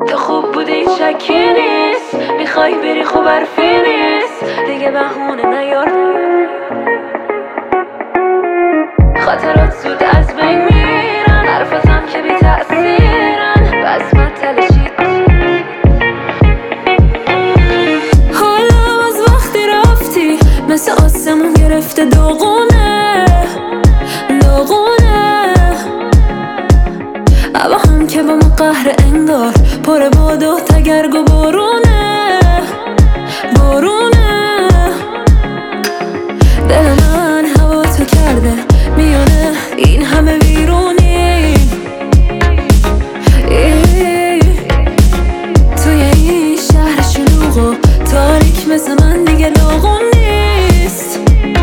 تو خوب بودی این شکی نیست، میخوای بری خوب حرفی نیست، دیگه بهونه نیار. خاطرات زود از بین میرن، حرفاتم که بی تأثیرن، بس مطلشید. حالا از وقتی رفتی مثل آسمون گرفته داغونه داغونه. هوا هم که با ما قهر انگار، پر باد و تگرگ و بارونه بارونه. دل من هوا تو کرده میونه این همه ویرونی. توی این شهر شلوغ و تاریک مثل من دیگه لاغون نیست.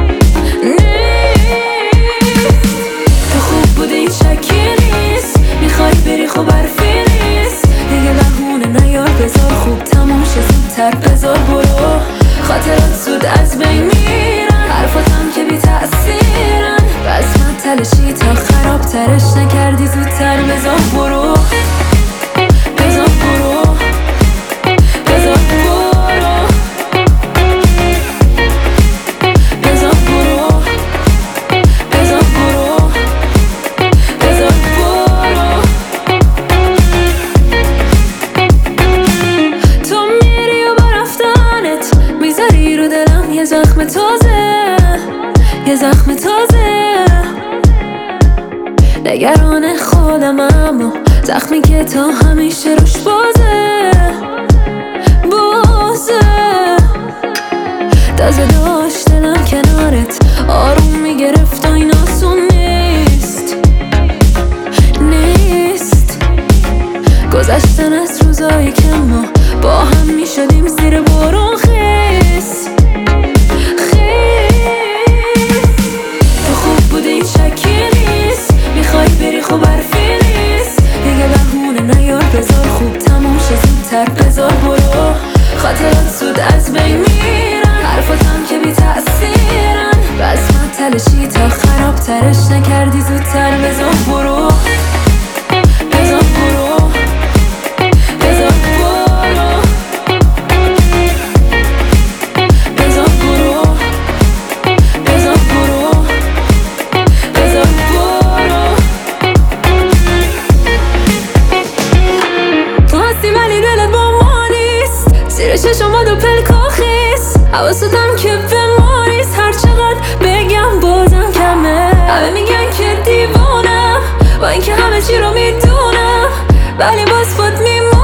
تو خوب بودی این شکی نیست، میخوای بری خوب حرفی نیست، دیگه بهونه نیار. بذار خوب تموم شه زودتر، بذار برو. خاطرات زود از بین میرن، حرفاتم که بی تأثیرن، بس مطلشی تا خراب ترش نکردی زودتر. بذار برو بذار برو بذار برو بذار برو بذار برو بذار برو. تو میری و با رفتنت میذاری رو دلم یه زخم تازه یه زخم تازه. نگران خودم اما زخمی که تا همیشه روش بازه بازه. تازه داشت دلم کنارت آروم میگرفت و این آسون نیست نیست. گذشتن از روزایی که ما با هم میشدیم زیر بارون خیس خیس. تو خوب بودی این شکی نیست، میخوای بری خوب حرفی نیست، دیگه بهونه نیار. بذار خوب تموم شه زودتر، بذار برو. خاطرات زود از بین میرن، حرفاتم که بی تأثیرن، بس مطلشی تا خراب ترش نکردی زودتر. بذار برو بذار برو بذار برو بذار برو بذار برو بذار برو. تو هستی ولی دلت با ما نیست، زیر چشم دو پلکا خیس. حواستم که به ما نیست، هر چقدر بگم بازم کمه. همه میگن که دیوانم با اینکه همه چی رو میدونم، ولی باز خود میمونم.